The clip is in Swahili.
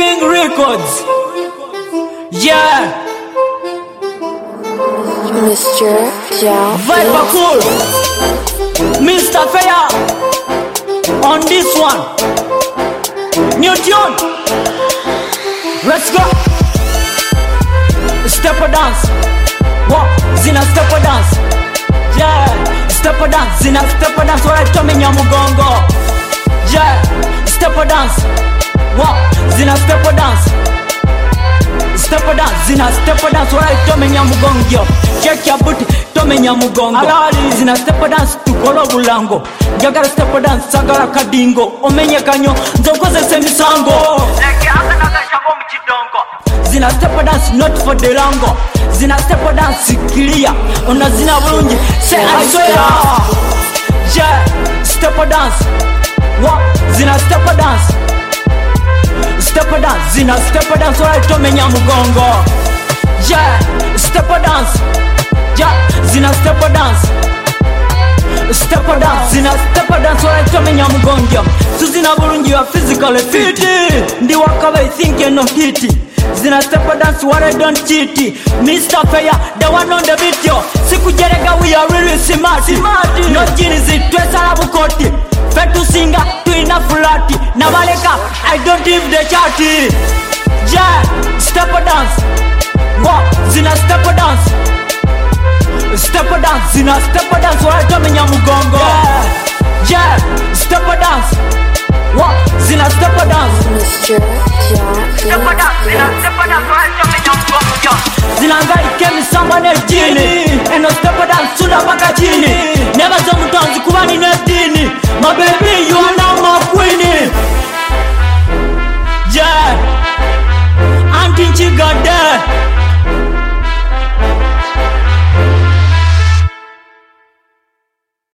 King Records. Yeah. Mr. Jao Viper Cool. Mr. Fair. On this one. New tune. Let's go. Stepper dance. What? Zina stepper dance. Yeah. Stepper dance. Zina stepper dance. What I told me nyamugongo. Yeah. Stepper dance. What? Zina stepper dance. Stepper dance. Zina stepper dance. What I told me nyamugongo. Shake your booty. Tome nyamugongo. Alali. Zina stepper dance. Tukolo bulango. Jagara stepper dance. Sagara kadingo. Omenye kanyo. Nzokoze semisango. Leke asa nakashabo mchidongo. Zina stepper dance. Not for the lango. Zina stepper dance. Clear. Ona zina bulungi. Say I swear. Yeah. Stepper dance. What? Zina stepper dance. Stepper dance. Zina stepper dance. What I told me nyamugongo. Yeah. Stepper dance. Yeah. Zina stepper dance. Stepper dance. Zina stepper dance. What I told me nyamugongo. Suzina bulungi you are physically fit. Ndi wakabe thinking no hit. Zina stepper dance. What I don't cheat. Mr. Fair, the one on the video. Siku jerega we are really smart. No jeans it. Twesa labu koti. Fetu singa, tuina fulati. Nabaleka, I don't give the chati. Yeah, stepper dance. What? Zina stepper dance. Stepper dance, zina stepper dance. What I told me nyamugongo. Yeah, stepper dance. What? Zina stepper dance. Mr. Jao Stepper dance, zina stepper dance. What I told me nyamugongo. Zina ngai kemi samba ne jini. Eno stepper dance, sula baka chini. Never some dance, kubani ne dini. My baby, you are now my queenie. Yeah. Auntie Chiga